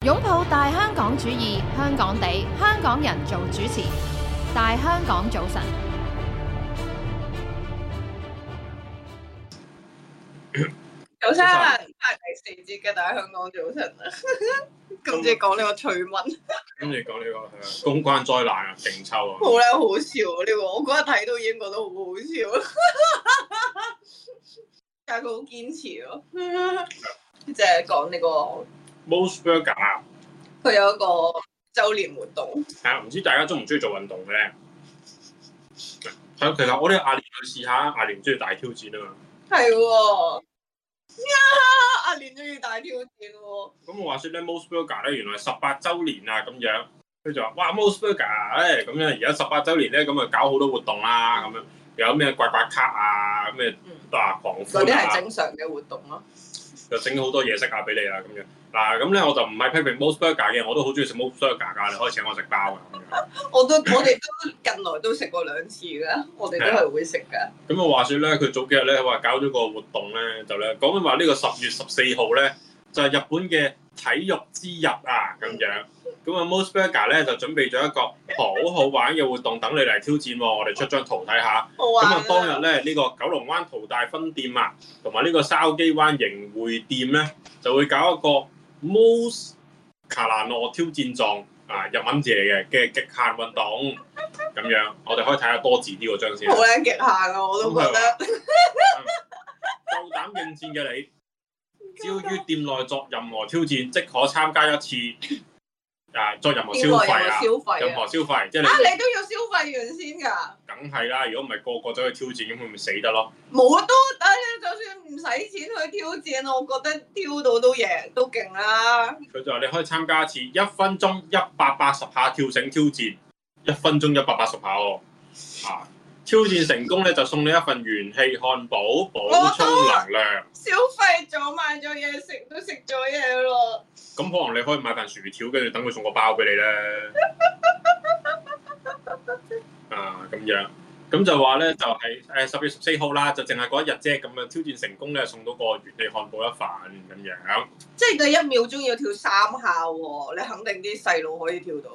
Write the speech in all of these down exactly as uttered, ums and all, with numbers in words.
擁抱大香港主義，香港地，香港人做主持，大香港早晨。 早晨，係第四節嘅大香港早晨啊！跟住講呢個趣聞， 跟住講呢個公關災難啊，勁抽啊！ 好咧，好笑啊！呢、這個我嗰日睇到已經覺得好好笑，但係佢好堅持咯，即係講呢個 Mos Burger 啊， 佢有一個週年活動。 係啊，唔知大家中唔中意做運動嘅咧？係其實我哋阿蓮去試下，阿蓮中意大挑戰啊嘛。 係喎。阿蓮中意大挑戰喎。 咁我話説咧 ，Mos Burger 咧原來係十八週年啊咁樣，佢就話：哇 Mos Burger 誒咁樣，而家十八週年咧，咁啊搞好多活動啦，咁樣有咩刮刮卡啊，咩啊狂歡啊， 嗰啲係正常嘅活動咯。 就整好多嘢食啊俾你啦咁樣。嗱咁咧我就唔係批評 Mos Burger 嘅，我都好中意食 Mos Burger 㗎，你可以請我食包㗎咁樣。 我都我哋都近來都食過兩次㗎，我哋都係會食㗎。 咁啊話説咧，佢早幾日咧話搞咗個活動咧，就咧講緊話呢個十月十四號咧就係、是、日本嘅體育之日啊咁樣。咁啊 Mos Burger 咧就準備咗一個好好玩嘅活動等你嚟挑戰喎、哦。我哋出張圖睇下。咁啊當日咧呢、呢個九龍灣淘大分店啊，同埋呢個筲箕灣盈匯店咧就會搞一個 Mos 卡納諾挑戰狀啊日文字嚟嘅嘅極限運動咁樣。我哋可以睇下多字啲嗰張先。 好撚極限啊！我都覺得。 夠膽應戰嘅你，只要於店內作任何挑戰，即可參加一次。啊！作任何消費啊，任何消費，即係你啊！你都要消費完先㗎。 梗係啦，如果唔係個個走去挑戰，咁佢咪死得咯。 冇都得，就算唔使錢去挑戰，我覺得挑到都贏都勁啦。 佢就話你可以參加一次一分鐘一百八十下跳繩挑戰，一分鐘一百八十下喎。啊！挑戰成功咧，就送你一份元氣漢堡，補充能量。 消費咗買咗嘢食，都食咗嘢咯。 咁可能你可以買份薯條，跟住等佢送個包俾你咧。啊，咁樣，咁就話咧，就係誒十月十四號啦，就淨係嗰一日啫。咁啊，挑戰成功咧，送到個元氣漢堡一份咁樣。 即係佢一秒鐘要跳三下喎，你肯定啲細路可以跳到。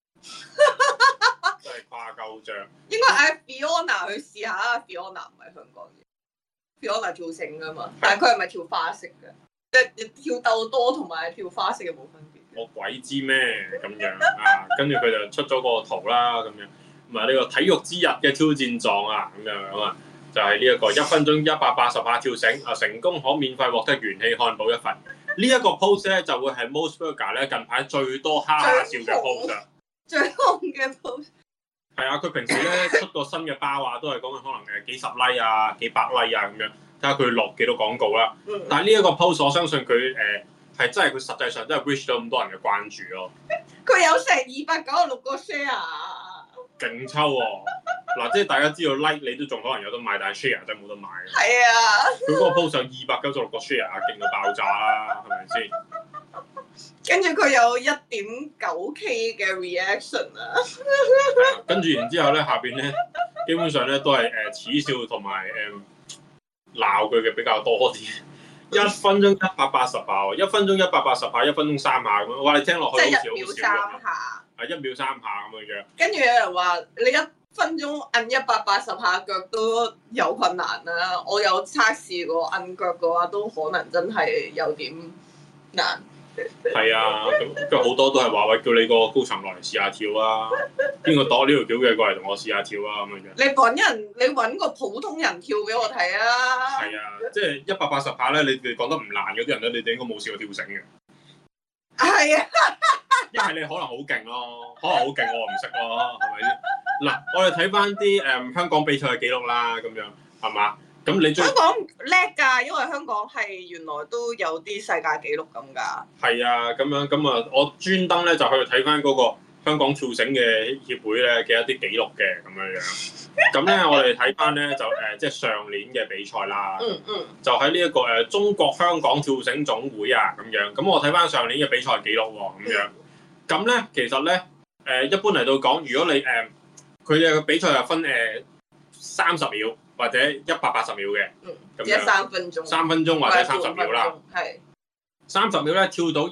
真係誇鳩張。 應該嗌 Fiona 去試下啊 ，Fiona 唔係香港嘅 ，Fiona 跳繩噶嘛，但係佢係咪跳花式嘅？即係跳鬥多同埋跳花式嘅冇分別。 我鬼知咩咁樣啊？跟住佢就出咗個圖啦，咁樣咁啊呢個體育之日嘅挑戰狀啊，咁樣啊，就係呢一個一分鐘一百八十下跳繩啊，成功可免費獲得元氣漢堡一份。呢、這、一個 post 咧就會係 Mos Burger 咧近排最多哈哈笑嘅 post 啊！ 最紅嘅 post。 係啊，佢平時咧出個新嘅包啊，都係講緊可能誒幾十 like 啊、幾百 like 啊咁樣，睇下佢落幾多廣告啦。嗯、但係呢一個 post 我相信佢誒係真係佢實際上真係 reach 到咁多人嘅關注咯。 佢有成二百九十六個 share， 勁抽喎、哦！嗱，即係大家知道 like 你都仲可能有得買，但係 share 真係冇得買。 係啊， 佢嗰個 post 有二百九十六個 share，勁到爆炸啦，係咪先？ 跟住佢有一點九 K 嘅 reaction 啊， 跟住然之後咧，下邊咧基本上咧都係誒、呃、恥笑同埋誒鬧佢嘅比較多啲。一分鐘一百八十下喎，一分鐘一百八十下，一分鐘三下咁樣。哇！你聽落去好似好少。 一秒三下。 係一秒三下咁樣樣。 跟住有人話你一分鐘按一百八十下腳都有困難啦。我有測試過按腳嘅話，都可能真係有點難。 係啊，咁跟住好多都係話喂，叫你個高層落嚟試下跳啊！邊個度呢條橋嘅過嚟同我試下跳啊咁樣樣。 你揾人，你揾個普通人跳俾我睇啊！ 係啊，即係一百八十下咧，你哋講得唔難嗰啲人咧，你哋應該冇試過跳繩嘅。 係啊， 一係你可能好勁咯，可能好勁我唔識咯，係咪先？嗱，我哋睇翻啲誒香港比賽嘅記錄啦，咁樣係嘛？咁你最香港叻㗎，因為香港係原來都有啲世界紀錄咁㗎。 係啊，咁樣咁啊，我專登咧就去睇翻嗰個香港跳繩嘅協會咧嘅一啲記錄嘅咁樣樣。咁咧我哋睇翻咧就誒、呃、即係上年嘅比賽啦。 嗯嗯。 就喺呢一個誒、呃、中國香港跳繩總會啊咁樣。咁我睇翻上年嘅比賽記錄喎咁樣。咁咧其實咧誒、呃、一般嚟到講，如果你誒佢嘅比賽係分誒三十秒。或者一百八十秒嘅， 嗯，即係三分鐘， 三分鐘或者三十秒啦。 係三十秒咧，跳到一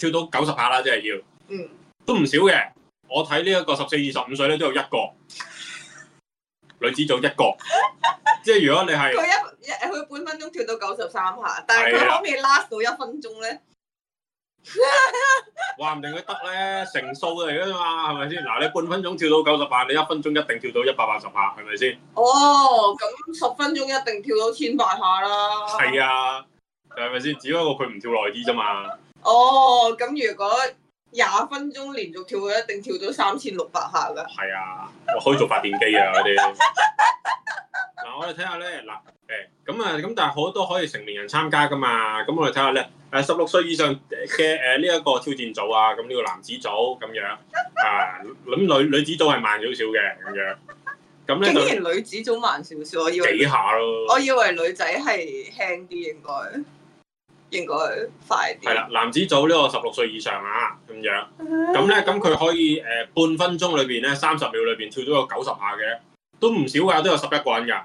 跳到九十下啦，即係要， 嗯， 都唔少嘅。我睇呢一個十四至十五歲咧都有一個，女子組一個。即係如果你係佢一佢半分鐘跳到九十三下，但係佢可唔可以 last 到一分鐘咧？ 話唔定佢得咧，成數嚟㗎嘛，係咪先？嗱，你半分鐘跳到九十下，你一分鐘一定跳到一百八十下，係咪先？ 哦，咁十分鐘一定跳到千八下啦。 係啊，係咪先？只不過佢唔跳耐啲啫嘛。 哦，咁如果廿分鐘連續跳，佢一定跳到三千六百下㗎。 係啊，我可以做發電機啊嗰啲。嗱，我哋睇下咧，嗱，誒，咁啊，咁但係好多可以成年人參加㗎嘛。咁我哋睇下咧，誒，十六歲以上嘅誒呢一個挑戰組啊，咁呢個男子組咁樣啊，咁女女子組係慢少少嘅咁樣。咁咧竟然女子組慢少少，我以為幾下咯。 我以為女仔係輕啲，應該應該快啲。 係啦，男子組呢個十六歲以上啊，咁樣。咁咧，咁佢可以誒、呃、半分鐘裏邊咧，三十秒裏邊跳到個九十下嘅，都唔少㗎，都有十一個人㗎。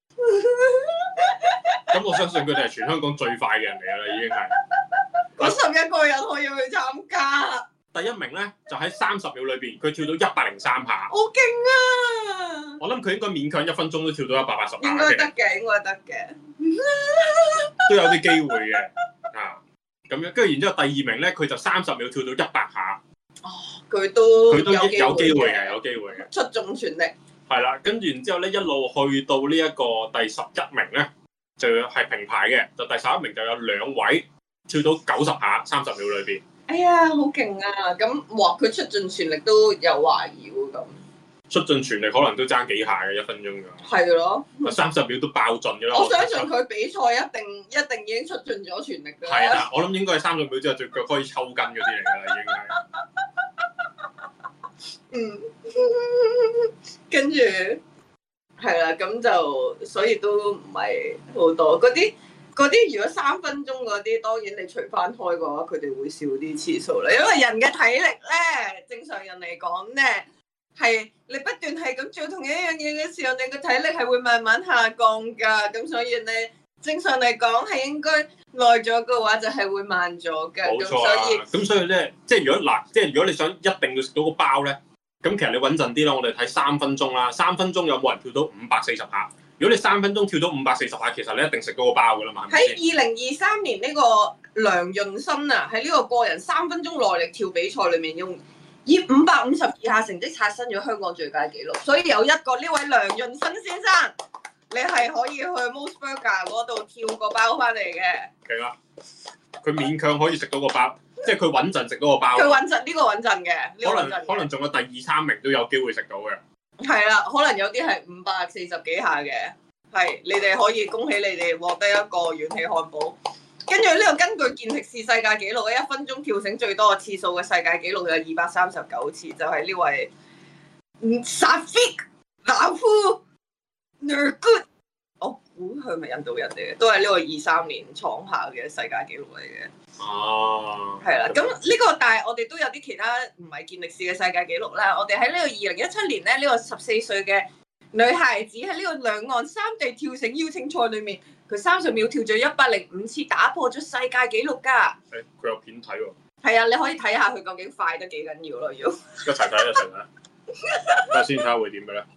咁我相信佢哋係全香港最快嘅人嚟㗎啦，已經係。 嗰十一個人可以去參加。 第一名咧就喺三十秒裏邊，佢跳到一百零三下。 好勁啊！ 我諗佢應該勉強一分鐘都跳到一百八十下嘅。 應該得嘅，應該得嘅。 都有啲機會嘅啊！咁樣跟住然之後第二名咧，佢就三十秒跳到一百下。 哦，佢都佢都有機會嘅， 嘅，有機會嘅。 出盡全力。 係啦，跟住然之後咧，一路去到呢一個第十一名咧，就係平排嘅，就第十一名就有兩位跳到九十下，三十秒裏邊。 哎呀，好勁啊！咁哇，佢出盡全力都有懷疑喎咁。 出盡全力可能都爭幾下嘅一分鐘㗎。 係咯， 三十秒都爆盡㗎啦。 我相信佢比賽一定一定已經出盡咗全力㗎啦。 係啊，我諗應該係三十秒之後隻腳可以抽筋嗰啲嚟㗎啦，已經係。 嗯，跟住係啦，咁就所以都唔係好多嗰啲嗰啲，如果三分鐘嗰啲，當然你除翻開嘅話，佢哋會少啲次數啦。因為人嘅體力咧，正常人嚟講咧，係你不斷係咁做同一樣嘢嘅時候，你個體力係會慢慢下降㗎。咁所以咧，正常嚟講係應該耐咗嘅話，就係會慢咗嘅。 冇錯啊！咁所以咧，即係如果嗱，即係如果你想一定要食到個包咧。咁其實你穩陣啲啦，我哋睇三分鐘啦，三分鐘有冇人跳到五百四十下？如果你三分鐘跳到五百四十下，其實你一定食到個包噶啦嘛。 喺二零二三年呢個梁潤新啊，喺呢個個人三分鐘耐力跳比賽裏面，用以五百五十二下成績刷新咗香港最佳紀錄。所以有一個呢位梁潤新先生，你係可以去 Mos Burger 嗰度跳個包翻嚟嘅。 勁啊！佢勉強可以食到個包。即係佢穩陣食到個包， 佢穩陣呢、呢個穩陣嘅， 可能可能仲有第二三名都有機會食到嘅。係啦，可能有啲係五百四十幾下嘅，係你哋可以恭喜你哋獲得一個元氣漢堡。跟住呢個根據健力士世界紀錄嘅一分鐘跳繩最多嘅次數嘅世界紀錄有二百三十九次，就係、是、呢位 Safik Lafu Nurgut， 我估佢係咪印度人嚟嘅？都係呢個二三年創下嘅世界紀錄嚟嘅。 哦， 係啦，咁呢個但係我哋都有啲其他唔係健力士嘅世界紀錄啦。我哋喺呢個二零一七年咧，呢、呢個十四歲嘅女孩子喺呢個兩岸三地跳繩邀請賽裏面，佢三十秒跳咗一百零五次，打破咗世界紀錄㗎。誒， 佢有片睇喎。 係啊，你可以睇下佢究竟快得幾緊要咯，要一齊睇一齊睇，睇下先睇下會點嘅咧。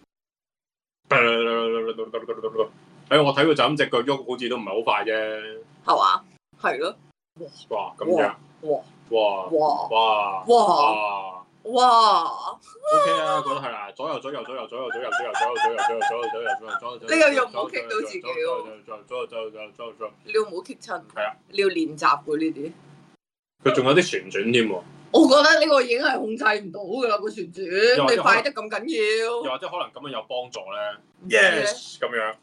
誒，我睇佢就咁隻腳喐，好似都唔係好快啫。 係嘛？係咯。 哇，咁樣， 哇哇哇哇哇哇 ，OK 啊，覺得係啦，左右左右左右左右左右左右左右左右左右左右左右左右左右， 你又唔好棘到自己喎， 左右左右左右左右左右左右， 你要唔好棘親， 係啊， 你要練習嘅呢啲， 佢仲有啲旋轉添喎， 我覺得呢個已經係控制唔到㗎啦個旋轉，你快得咁緊要， 又或者可能咁樣有幫助咧 ，yes 咁樣。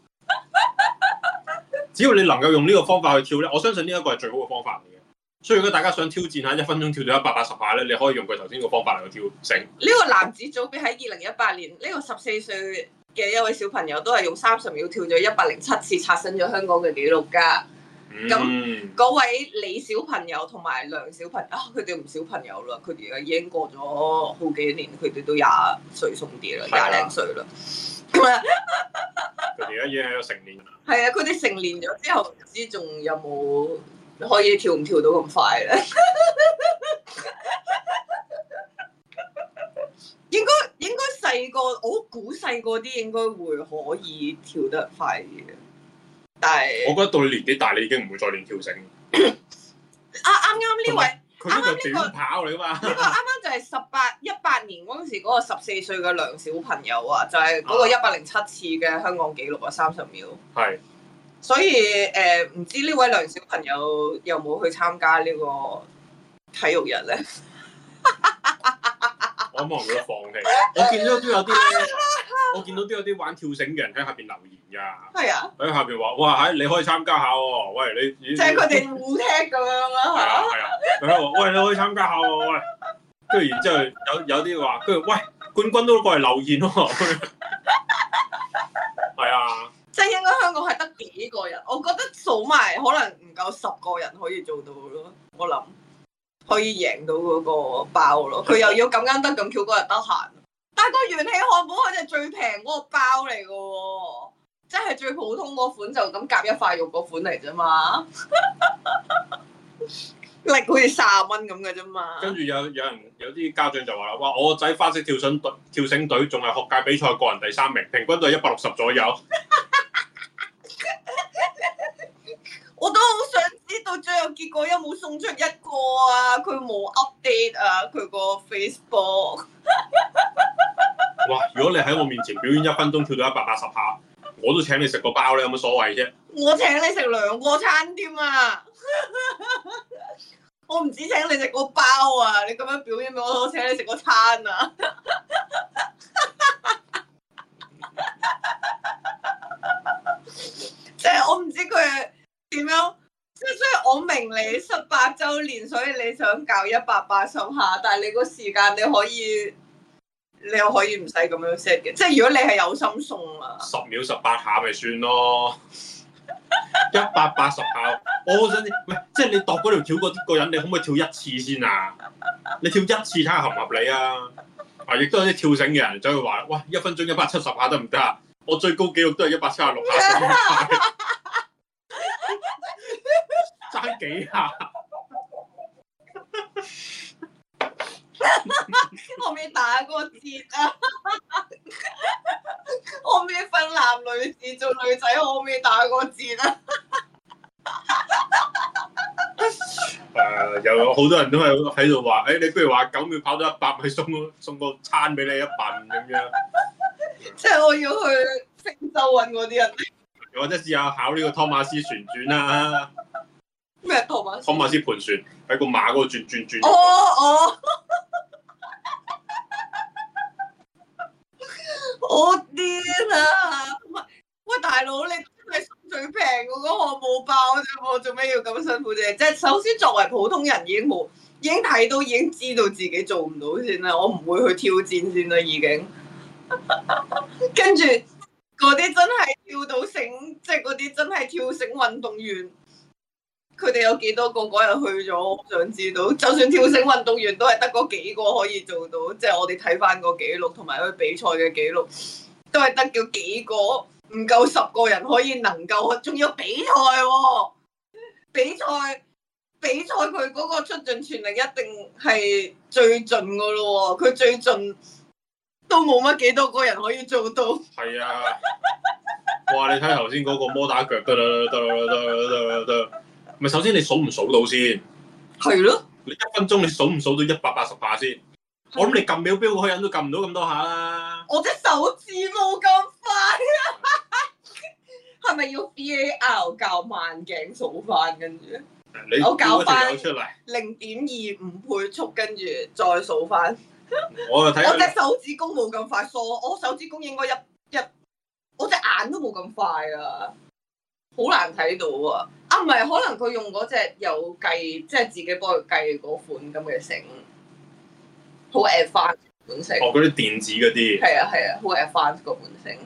只要你能夠用呢個方法去跳咧，我相信呢一個係最好嘅方法嚟嘅。所以如果大家想挑戰下一分鐘跳到一百八十下咧，你可以用佢頭先個方法嚟去跳繩。呢個男子組別喺二零一八年，呢、呢個十四歲嘅一位小朋友都係用三十秒跳咗一百零七次，刷新咗香港嘅紀錄㗎。咁嗰、嗯、位李小朋友同埋梁小朋友啊，佢哋唔小朋友啦，佢哋而家已經過咗好幾年，佢哋都廿歲鬆啲啦，廿零歲啦。咁啊， 佢哋而家已經係個成年人啦。 係啊，佢哋成年咗之後，唔知仲有冇可以跳唔跳到咁快咧？ 細個，我估細個啲應該會可以跳得快啲嘅，但係我覺得到你年紀大，你已經唔會再練跳繩。 啊啱啱呢位。 佢呢個係短跑嚟噶嘛？ 呢個啱啱就係十八一八年嗰陣時嗰個十四歲嘅梁小朋友啊，就係、是、嗰個一百零七次嘅香港紀錄啊，三十秒。係。所以誒，唔、呃、知呢位梁小朋友有冇去參加呢個體育日咧？ 我可能覺得放棄。我見到都有啲我見到都有啲玩跳繩嘅人喺下邊留言㗎。係啊。喺下邊話：哇，喺你可以參加下喎。喂，你即係佢哋互踢咁樣啦。係啊係啊。佢話：喂，你可以參加下喎。喂。跟住然之後有有啲話，跟住喂冠軍都過嚟留言喎。係啊。即係應該香港係得幾個人？我覺得數埋可能唔夠十個人可以做到咯。我諗可以贏到嗰個包咯。佢又要咁啱得咁巧嗰日得閒。但係個元氣漢堡佢哋最平嗰個包嚟嘅喎，即係最普通嗰款就咁夾一塊肉嗰款嚟啫嘛，力好似卅蚊咁嘅啫嘛。跟住有有人有啲家長就話啦：哇！我個仔花式跳繩隊跳繩隊仲係學界比賽個人第三名，平均都係一百六十左右。我都好想知道最後結果有冇送出一個啊？佢冇 update 啊，佢個 Facebook。哇！如果你喺我面前表演一分鐘跳到一百八十下，我都請你食個包咧，有乜所謂啫？我請你食兩個餐添啊！我唔止請你食個包啊！你咁樣表演俾我，我請你食個餐啊！即係我唔知佢係點樣，即係所以我明你十八週年，所以你想搞一百八十下，但係你個時間你可以。你又可以唔使咁樣 set 嘅，即係如果你係有心送啊，十秒十八下咪算咯，一百八十下，我好想知，唔係即係你度嗰條跳嗰啲個人，你可唔可以跳一次先啊？你跳一次睇下合唔合理啊？啊，亦都有啲跳繩嘅人走去話，哇，一分鐘一百七十下得唔得啊？我最高紀錄都係一百七十六下，爭幾下。可唔可以打個折啊？可唔可以分男女子做女仔？可唔可以打個折啊？誒、uh, 有好多人都係喺度話，誒、欸、你不如話九秒跑到一百，咪送個送個餐俾你一份咁樣。即係我要去非洲揾嗰啲人，或者試下考呢個托馬斯旋轉啦。咩托馬斯？托馬斯盤旋喺個馬嗰度轉轉轉。哦哦。我癲啊！喂，大佬，你真係最平嗰個漢堡包啫喎，做咩要咁辛苦啫？即係首先作為普通人已經冇，已經睇到已經知道自己做唔到先啦，我唔會去挑戰先啦，已經。跟住嗰啲真係跳到繩，即係嗰啲真係跳繩運動員，佢哋有幾多個嗰日去咗？我想知道。就算跳繩運動員都係得嗰幾個可以做到，即係我哋睇翻個紀錄同埋佢比賽嘅紀錄，都係得叫幾個，唔夠十個人可以能夠，仲要比賽喎！比賽比賽佢嗰個出盡全力一定係最盡噶咯喎，佢最盡都冇乜幾多個人可以做到。係啊！哇！你睇頭先嗰個摩打腳，得啦得啦得啦得啦得啦。咪首先你數唔數到先？係咯。你一分鐘你數唔數到一百八十下先？我諗你撳秒錶嗰個人都撳唔到咁多下啦。我隻手指冇咁快啊！係咪要 V A R 較慢鏡數翻？跟住我較翻零點二五倍速，跟住再數翻。我就睇我隻手指公冇咁快數，我手指公應該一一，我隻眼都冇咁快啊！好難睇到啊！啊，唔係，可能佢用嗰隻有計，即係自己幫佢計嗰款咁嘅繩，好 advanced 款繩。哦，嗰啲電子嗰啲。係啊係啊，好 advanced 嗰款繩。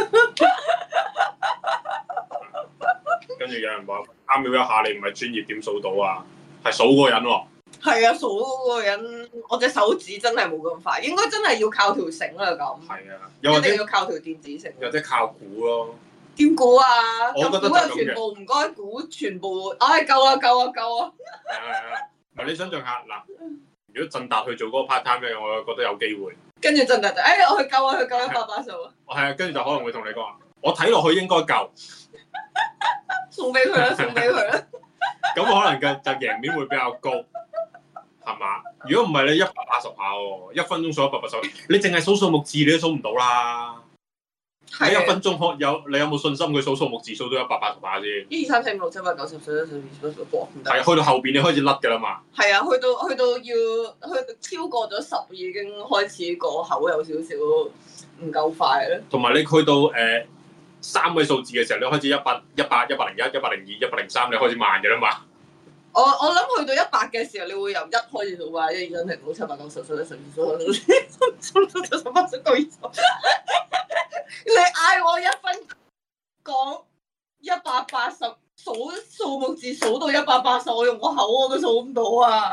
跟住有人話三秒一下，你唔係專業點數到啊？係數嗰個人喎。係啊，數嗰個人，我隻手指真係冇咁快，應該真係要靠條繩啦咁。係啊，又或者要靠條電子繩。或者靠估咯。點估啊？我覺得就全部唔該估，全部，唉、哎，夠啦，夠啦，夠啦。係係係，唔係你想象下嗱，如果振達去做嗰個 part time 嘅，我覺得有機會。 跟住真係就，哎，我去救啊，去救一百八十啊！ 係啊，跟住就可能會同你講話，我睇落去應該夠， 送俾佢啦，送俾佢啦。 咁可能嘅就贏面會比較高，係嘛？如果唔係你一百八十下喎，一分鐘數一百八十，你淨係數數目字你都數唔到啦。你一分鐘可有你有冇信心佢數數目字數到一百八十下先？ 一二三四五六七八九十十一十二十三十四五唔得。 係去到後邊你開始甩㗎啦嘛。 係啊，去到去到要去到超過咗十已經開始個口有少少唔夠快啦。 同埋你去到誒、呃、三位數字嘅時候，你開始一百、一百、一百零一、一百零二、一百零三，你開始慢嘅啦嘛。 我我諗去到一百嘅時候，你會由一開始數啊，一二三四五六七八九十十一十二十三十四十五十六十八十九二十。你嗌我一分講一百八十數數目字數到一百八十，我用個口我都數唔到啊！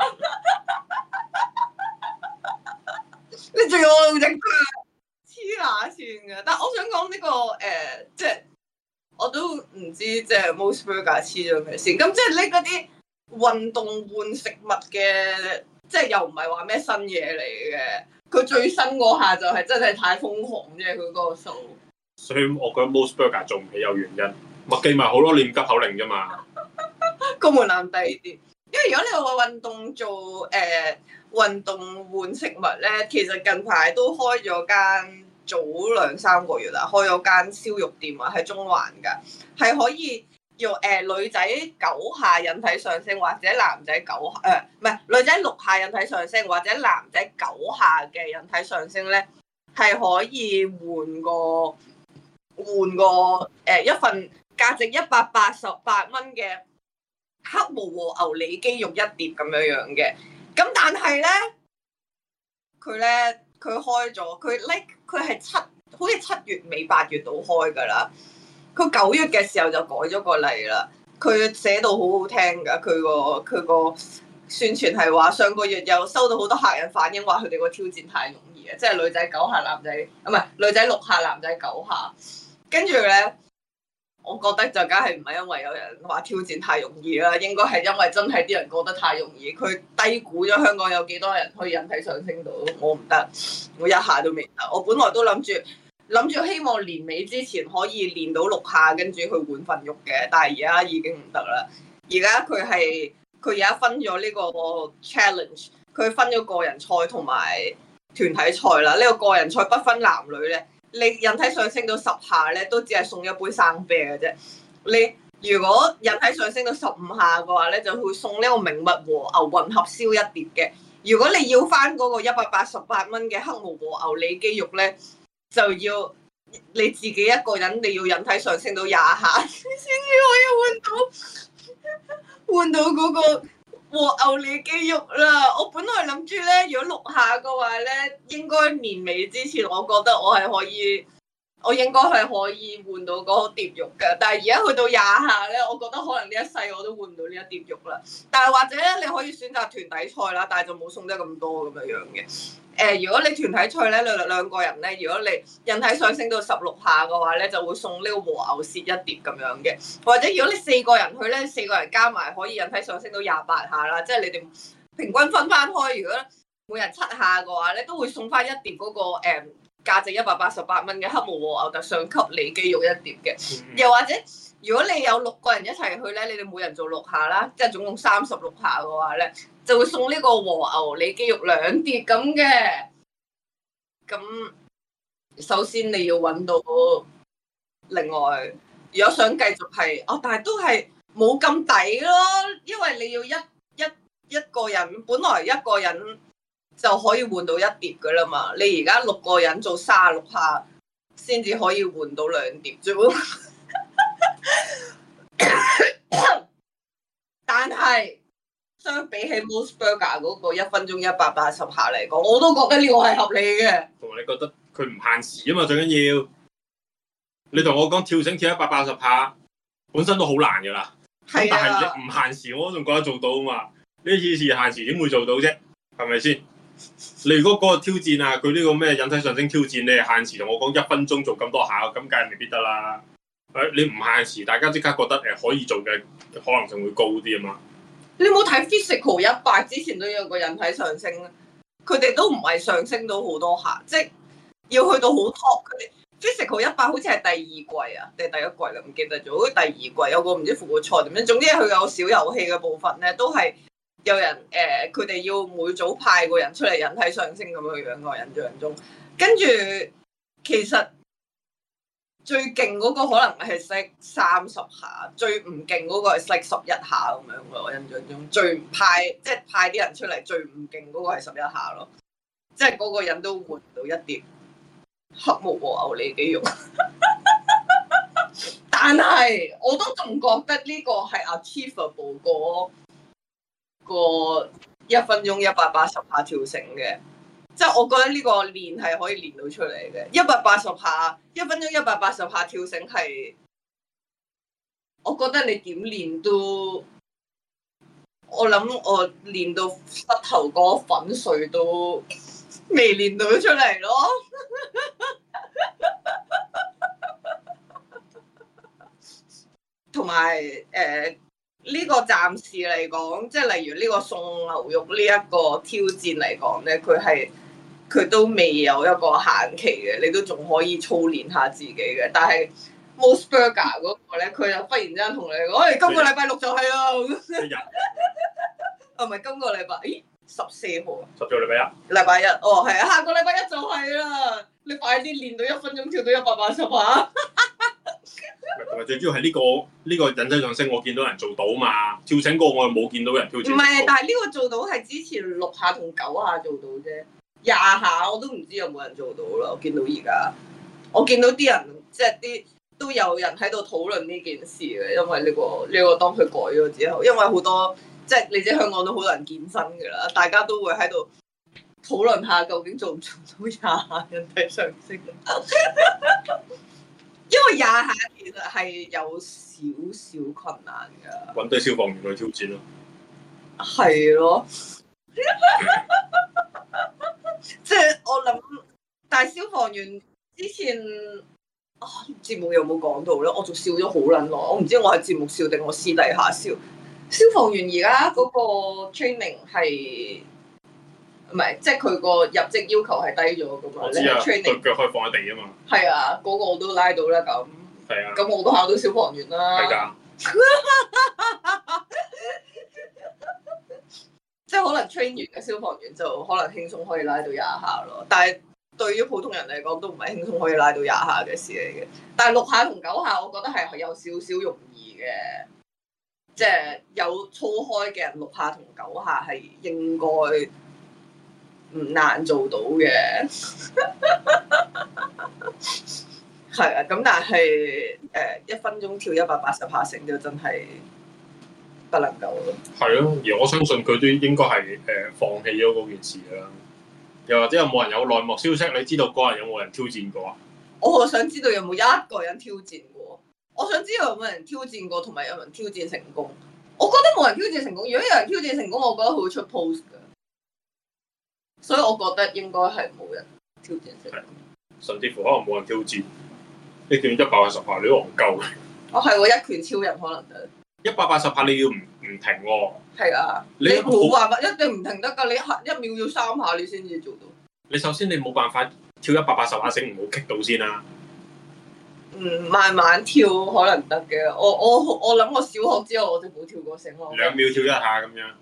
你仲要我用隻腳黐乸線嘅，但係我想講呢、這個誒、呃，即係我都唔知即係 MOS Burger 黐咗咩線。咁即係呢嗰啲運動換食物嘅，即係又唔係話咩新嘢嚟嘅。佢最新嗰下就係真係太瘋狂啫，佢嗰個數。 所以我覺得 MOS Burger 做唔起有原因，麥記咪好多念急口令啫嘛。 個門檻低啲，因為如果你話運動做誒、呃、運動換食物咧，其實近排都開咗間早兩三個月啦，開咗間燒肉店啊，喺中環㗎，係可以用誒、呃、女仔九下引體上升或者男仔九下誒唔係女仔六下引體上升或者男仔九下嘅引體上升咧，係可以換個換個誒、呃、一份價值一百八十八蚊嘅黑毛和牛里肌肉一碟咁樣樣嘅，咁但係咧佢咧佢開咗佢 like 佢係七好似七月尾八月度開㗎啦，佢九月嘅時候就改咗個例啦，佢寫到好好聽㗎，佢個佢個宣傳係話上個月又收到好多客人反映話佢哋個挑戰太容易啊，即係女仔九下男仔唔係女仔六下男仔九下，跟住咧。我覺得就梗係唔係因為有人話挑戰太容易啦，應該係因為真係啲人覺得太容易，佢低估咗香港有幾多人可以引體上升到，我唔得，我一下都未得。我本來都諗住諗住希望年尾之前可以練到六下，跟住去換份肉嘅，但係而家已經唔得啦。而家佢係佢而家分咗呢個 challenge， 佢分咗個人賽同埋團體賽啦。呢、這個個人賽不分男女咧。你引體上升到十下咧，都只係送一杯生啤嘅啫。你如果引體上升到十五下嘅話咧，就會送呢個名物和牛混合燒一碟嘅。如果你要翻嗰個一百八十八蚊嘅黑毛和牛里肌肉咧，就要你自己一個人，你要引體上升到廿下先至可以換到換到嗰個和牛里肌肉啦。我本來諗住咧，如果六下嘅話咧，應該年尾之前，我覺得我係可以，我應該係可以換到嗰個碟肉嘅。但係而家去到廿下咧，我覺得可能呢一世我都換唔到呢一碟肉啦。但係或者咧，你可以選擇團體賽啦，但係就冇送得咁多咁樣樣嘅。誒、呃，如果你團體賽咧，兩兩個人咧，如果你引體上升到十六下嘅話咧，就會送呢個和牛舌一碟咁樣嘅。或者如果你四個人去咧，四個人加埋可以引體上升到廿八下啦，即係你哋平均分翻開，如果每人七下嘅話咧，都會送翻一碟嗰、那個誒、嗯、價值一百八十八蚊嘅黑毛和牛特上級里肌肉一碟嘅。又或者如果你有六個人一齊去咧，你哋每人做六下啦，即係總共三十六下嘅話咧，就會送呢個和牛里肌肉兩碟咁嘅。咁首先你要揾到另外，如果想繼續係哦，但係都係冇咁抵咯，因為你要一一一個人，本來一個人就可以換到一碟噶啦嘛，你而家六個人做三十六下先至可以換到兩碟啫喎。但係相比起 MOS Burger 嗰個一分鐘一百八十下嚟講，我都覺得呢個係合理嘅。同埋你覺得佢唔限時啊嘛，最緊要你同我講跳繩跳一百八十下，本身都好難噶啦。係啊。但係你唔限時，我仲覺得做到啊嘛。呢次次限時點會做到啫？係咪先？你如果嗰個挑戰啊，佢呢個咩引體上升挑戰，你係限時同我講一分鐘做咁多下，咁梗係未必得啦。誒，你唔限時，大家即刻覺得誒可以做嘅可能性會高啲啊嘛。 你冇睇 Physical 一百之前都有個引體上升咧， 佢哋都唔係上升到好多下，即係要去到好 top。佢哋 physical 一百好似係第二季啊，定係第一季啦，唔記得咗。好似第二季有個唔知復活賽點樣，總之佢有小遊戲嘅部分咧，都係有人誒，佢、呃、哋要每組派個人出嚟引體上升咁樣樣，我印象中。跟住其實最勁嗰個可能係識三十下，最唔勁嗰個係識十一下咁樣咯。我印象中最唔派即係派啲人出嚟最唔勁嗰個係十一下咯，即係嗰個人都換唔到一碟黑木和牛脷雞肉。但係我都仲覺得呢個係 achievable 過個一分鐘一百八十下跳繩嘅。即係我覺得呢個練係可以練到出嚟嘅，一百八十下一分鐘一百八十下跳繩係，我覺得你點練都，我諗我練到膝頭哥粉碎都未練到出嚟咯。同埋誒呢個暫時嚟講，即係例如呢個送牛肉呢一個挑戰嚟講咧，佢係。佢都未有一個限期嘅，你都仲可以操練下自己嘅。但係 Mos Burger 嗰個咧，佢就忽然之間同你講：，喂、哎，今個禮拜六就係啦。一日。啊，唔係今個禮拜，咦？十四號啊？十四號禮拜一。禮拜一，哦，係啊，下個禮拜一就係啦。你快啲練到一分鐘跳到一百八十下。 同埋最主要係呢、這個呢、這個引體上升，我見到人做到嘛。跳繩個我又冇見到人跳繩。唔係， 但係呢個做到係之前六下同九下做到啫。廿下我都唔知有冇人做到啦，我見到而家，我見到啲人即係啲都有人喺度討論呢件事嘅，因為呢、呢個呢、呢個當佢改咗之後，因為好多即係你知香港都好多人健身㗎啦，大家都會喺度討論下究竟做唔做到廿下引體上升，因為廿下其實係有少少困難㗎。 揾低消防員去挑戰咯。 係咯。即係我諗，但係消防員之前啊節目有冇講到咧？我仲笑咗好撚耐，我唔知我係節目笑定我私底下笑。消防員而家嗰個 training 係唔係？即係佢個入職要求係低咗噶嘛？ 我知啊，對 training 腳可以放喺地啊嘛。係啊，嗰、嗰個我都拉到啦咁。係啊。咁我都考到消防員啦。係㗎。即係可能 train 完嘅消防員就可能輕鬆可以拉到廿下咯，但係對於普通人嚟講都唔係輕鬆可以拉到廿下嘅事嚟嘅。但係六下同九下，我覺得係有少少容易嘅，即係有操開嘅人六下同九下係應該唔難做到嘅。係啊，咁但係誒一分鐘跳一百八十下繩就真係〜不能夠咯， 係咯，而我相信佢都應該係誒放棄咗嗰件事啦。又或者有冇人有內幕消息？你知道嗰日有冇人挑戰過啊？ 我想知道有冇一個人挑戰過。我想知道有冇人挑戰過，同埋有冇人挑戰成功。我覺得冇人挑戰成功。如果有人挑戰成功，我覺得佢會出 post 㗎。所以我覺得應該係冇人挑戰成功。 甚至乎可能冇人挑戰。你叫一百八十下，你都戇鳩嘅。 哦，係喎，一拳超人可能得。 一百八十下你要唔唔停喎、哦？ 係啊，你冇辦法，一定唔停得㗎。你一秒要三下你先至做到。你首先你冇辦法跳一百八十下繩唔好棘到先啦。 嗯，慢慢跳可能得嘅。我我我諗我小學之後我就冇跳過繩咯。 兩秒跳一下咁樣，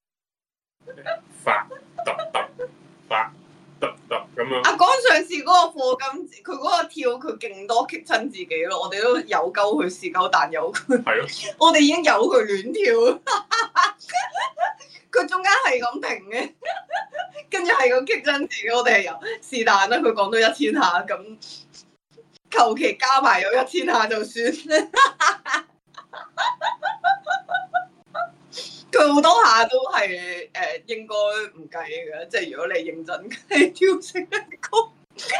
發突突發突突咁樣。 阿江上次嗰個課金，佢嗰個跳佢勁多棘親自己咯。我哋都有鳩佢試鳩，但有佢。 係咯。 我哋已經有佢亂跳，佢中間係咁停嘅，跟住係咁棘親自己。我哋係有是但啦。佢講到一千下咁，求其加埋有一千下就算。佢好多下都係誒、呃、應該唔計嘅，即係如果你認真計跳繩嘅功，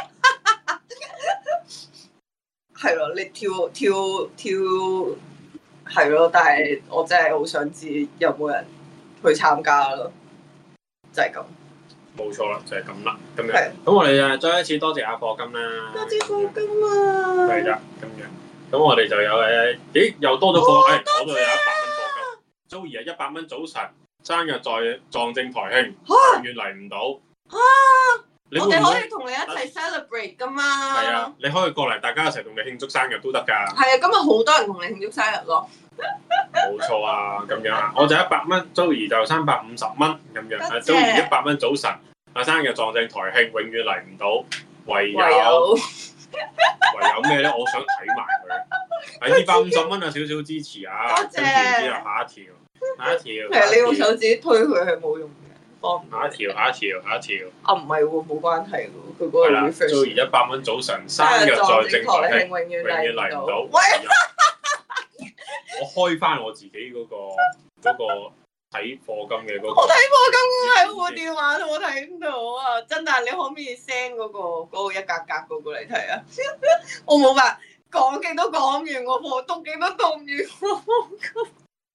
係咯，你跳跳跳係咯，但係我真係好想知有冇人去參加咯，就係、是、咁。 冇錯啦，就係咁啦，咁樣。咁我哋啊，再一次多謝阿課金啦。 多謝課金啊！ 係啦，咁樣。咁我哋就有誒，咦，又多咗課，誒、哦，我度、哎、有一百蚊課金。Joey 啊，一百蚊早晨，生日在撞正台慶，永遠嚟唔到。 啊！ 你會唔會我哋可以同你一齊 celebrate 噶嘛？ 係啊，你可以過嚟，大家一齊同你慶祝生日都得㗎。 係啊，今日好多人同你慶祝生日咯。 冇錯啊，咁樣啊，我就一百蚊 ，Joey 就三百五十蚊咁樣。啊 Joey 一百蚊早晨，阿生日撞正台慶，永遠嚟唔到，唯有唯有唯有咩咧？我想睇埋佢。係二百五十蚊啊，少少支持啊！ 多謝跟住之後下一條，下一條。 其實你用手指推佢係冇用嘅，幫唔到下一條，下一條，下一條。 啊，唔係喎，冇關係喎，佢嗰個係啦 refresh。 ，Joey 一百蚊早晨，生日在正台慶， 永遠永遠嚟唔到。 喂， 我開翻我自己嗰個嗰個睇課金嘅嗰我個。 睇過咁喺我電話度，我睇唔到啊！真但係你可唔可以 send 嗰個嗰個一格格嗰個嚟睇啊？我冇法講極都講唔完我課，讀極都讀唔完我課金，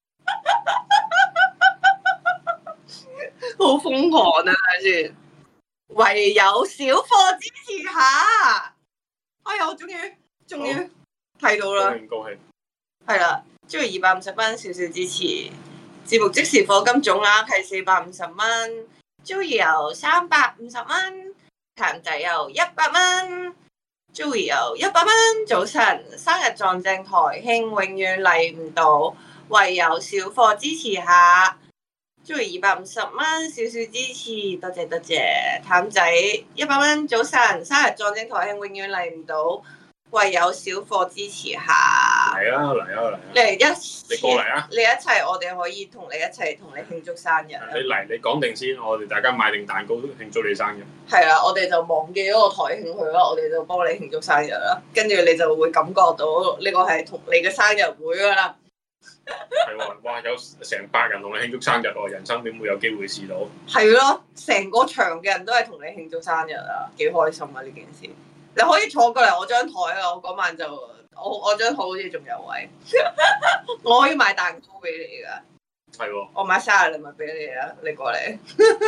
好瘋狂啊！睇先，唯有小課支持下。哎呀，我終於終於睇到啦！ 高興高興。 係啦，即係二百五十蚊，少少支持。節目即時課金總額係四百五十蚊 ，Joey 有三百五十蚊，譚仔有一百蚊 ，Joey 有一百蚊。早晨，生日撞正台慶，永遠嚟唔到，唯有小課支持下。Joey 二百五十蚊，少少支持，多謝多謝。譚仔一百蚊，早晨，生日撞正台慶，永遠嚟唔到。唯有小課支持下， 嚟啊嚟啊嚟啊！ 嚟一你過嚟啊！ 你一齊，我哋可以同你一齊同你慶祝生日啊！ 你嚟，你講定先，我哋大家買定蛋糕慶祝你生日。 係啦，我哋就忘記咗個台慶佢啦，我哋就幫你慶祝生日啦。跟住你就會感覺到呢個係同你嘅生日會噶啦。 係喎，哇！有成百人同你慶祝生日喎，人生點會有機會試到？ 係咯，成個場嘅人都係同你慶祝生日啊，幾開心啊呢件事！你可以坐過嚟我張台啊！我嗰晚就我我張台好似仲有位，我可以買蛋糕俾你噶。 係喎， 我買生日禮物俾你啊！你過嚟。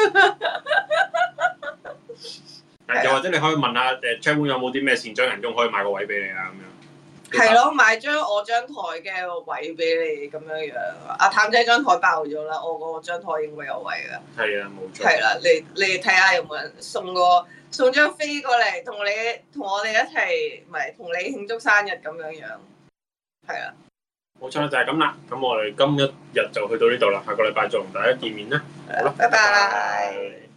又或者你可以問下誒 Chatroom 有冇啲咩善長人工可以買個位俾你啊咁樣。 係咯，買張我張台嘅位俾你咁樣樣。阿譚仔張台爆咗啦，我嗰張台應該有位噶。 係啊，冇錯。 係啦，你你睇下有冇人送個送張飛過嚟，同你同我哋一齊，唔係同你慶祝生日咁樣樣。係啦， 冇錯，就係咁啦。咁我哋今一日就去到呢度啦，下個禮拜再同大家見面啦。好啦， 拜拜。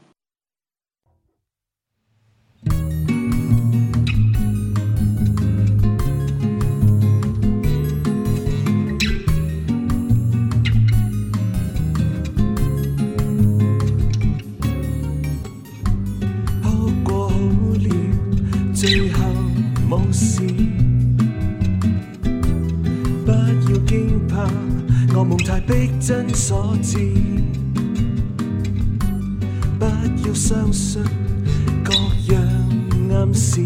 最後冇事，不要驚怕，噩夢太逼真所致。不要相信各樣暗示，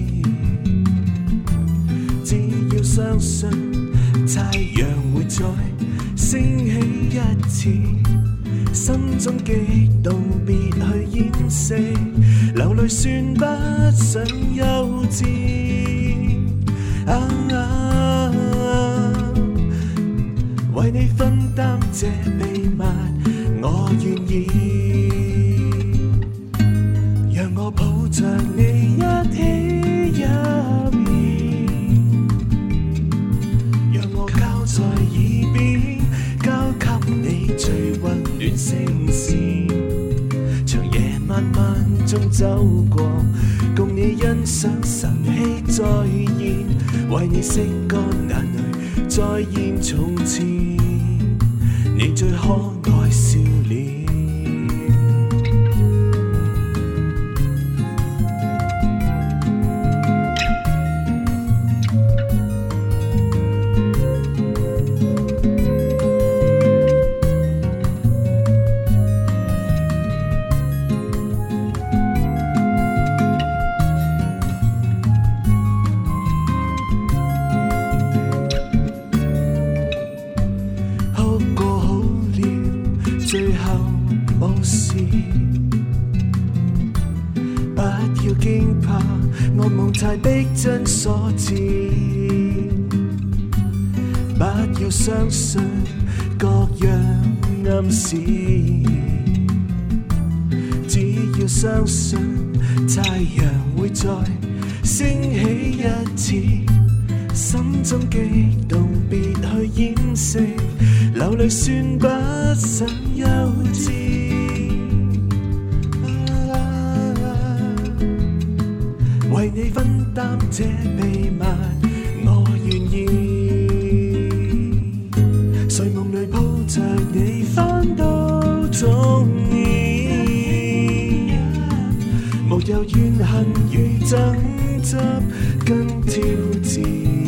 只要相信太陽會再升起一次。心中激動，別去掩飾，流淚算不上幼稚。啊啊為你分擔這秘密，我願意，讓我抱着你一起入眠，讓我交在耳邊，交給你最溫暖聲線，長夜漫漫中走過，共你欣賞晨曦再現，為你拭乾眼淚，再現從前，你最可愛笑臉。太逼真所致，不要相信各樣暗示，只要相信太陽會再升起一次，心中激動別去掩飾，流淚算不上幼稚。為你分擔這秘密，我願意。睡夢裏抱着你翻都中意，無有怨恨與爭執跟挑戰。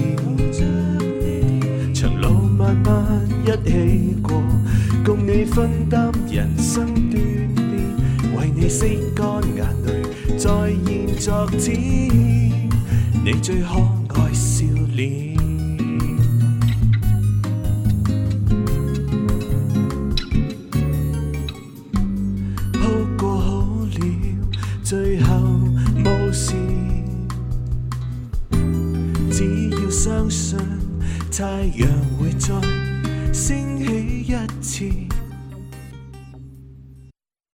長路漫漫一起過，共你分擔人生鍛鍊，為你拭乾眼淚，再現昨天你最可愛笑臉。鋪過好了，最後冇事，只要相信太陽會再升起一次。